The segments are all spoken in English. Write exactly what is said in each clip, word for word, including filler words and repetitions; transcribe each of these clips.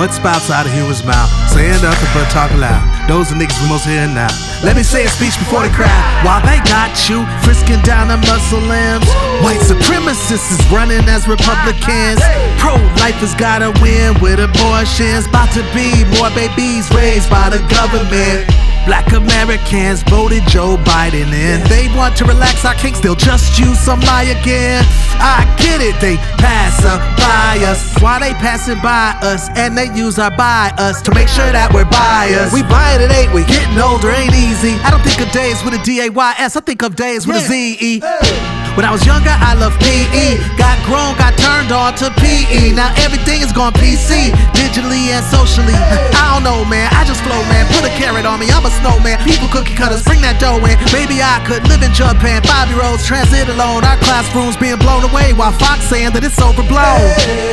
What spouts out of humor's mouth? Saying nothing but talking loud. Those are niggas we most hear now. Let me say a speech before the crowd. While they got you frisking down the muscle limbs, white supremacists is running as Republicans. Pro-lifers gotta win with abortions. About to be more babies raised by the government. Black Americans voted Joe Biden in. They want to relax our kinks, they'll just use some lie again. I get it, they pass up by us. Why they passing by us and they use our buy us to make sure that we're biased. We buy it, ain't we? Getting older ain't easy. I don't think of days with a D A Y S, I think of days with a Z E. When I was younger, I loved P E. Got grown, got turned on to P E. Now everything is gone P C, digitally and socially. I don't know, man, I just flow, man. Put a carrot on me, I'm a snowman. People cookie cutters, bring that dough in. Maybe I could live in Japan. Five-year-olds transit alone. Our classrooms being blown away while Fox saying that it's overblown.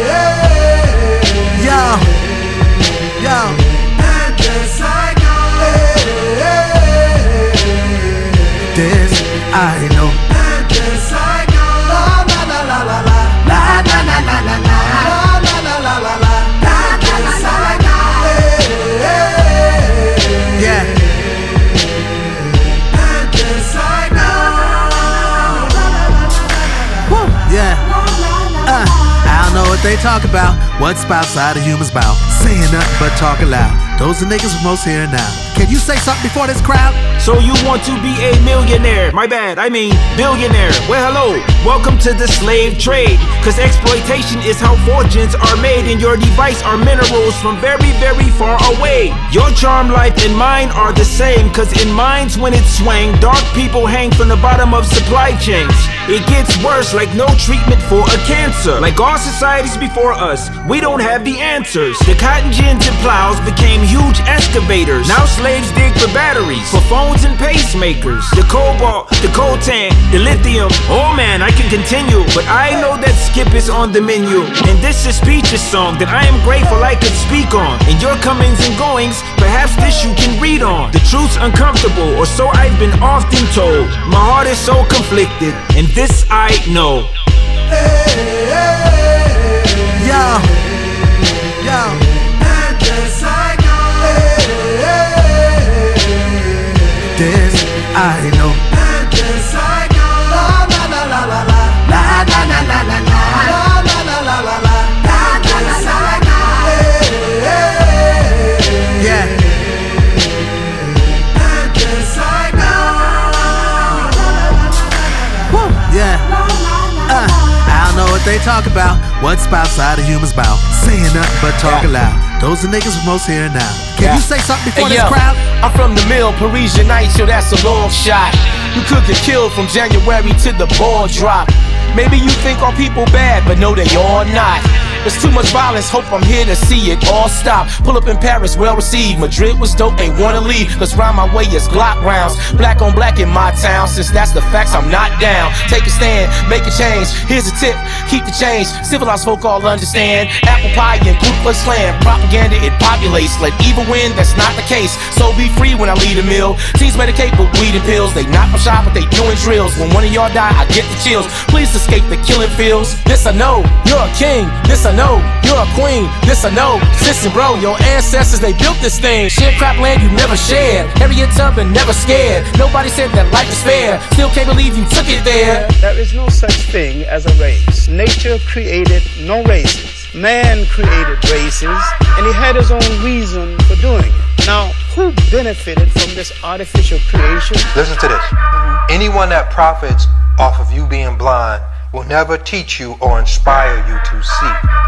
Yo, yo. And this I know. This I know. What they talk about, what spouts out of humans bout, saying nothing but talking loud. Those are niggas we most hear now. Can you say something before this crowd? So you want to be a millionaire? My bad, I mean billionaire. Well, hello, welcome to the slave trade. Cause exploitation is how fortunes are made, and your device are minerals from very, very far away. Your charm life and mine are the same, cause in mines when it's swang, dark people hang from the bottom of supply chains. It gets worse, like no treatment for a cancer. Like all societies before us, we don't have the answers. The cotton gins and plows became huge excavators. Now slaves dig for batteries, for phones and pacemakers. The cobalt, the coltan, the lithium. Oh man, I can continue, but I know that skip is on the menu. And this is speeches song that I am grateful I could speak on. And your comings and goings, perhaps this you can read on. The truth's uncomfortable, or so I've been often told. My heart is so conflicted, and this I know. Yo, yo. And this I know. This I know. And this I know. La la la la la la. La la la la la la. La la la la la la. And this I know. Yeah. And this I know. Woo, yeah. Uh, I don't know what they talk about. What spouts out of humans bout, saying nothing but talking yeah. loud. Those are niggas we most hear now. Can yeah. you say something before hey, this yo, crowd? I'm from the mill, Parisian nights, yo, that's a long shot. You could get killed from January to the ball drop. Maybe you think all people bad, but no, they all not. There's too much violence, hope I'm here to see it all stop. Pull up in Paris, well received. Madrid was dope, ain't wanna leave, cause round my way is Glock rounds. Black on black in my town, since that's the facts, I'm not down. Take a stand, make a change, here's a tip, keep the change. Civilized folk all understand, apple pie and Ku Klux Klan. Propaganda, it populates, let evil win, that's not the case. So be free when I lead a meal. Teens medicate with weed and pills, they not from shop, but they doing drills. When one of y'all die, I get the chills. Please escape the killing fields. This I know, you're a king, this I know, you're a queen, this I know. Listen bro, your ancestors, they built this thing. Sharecrop land you never shared, Harriet Tubman never scared. Nobody said that life is fair, still can't believe you took it there. There is no such thing as a race. Nature created no races. Man created races, and he had his own reason for doing it. Now, who benefited from this artificial creation? Listen to this. Anyone that profits off of you being blind will never teach you or inspire you to see.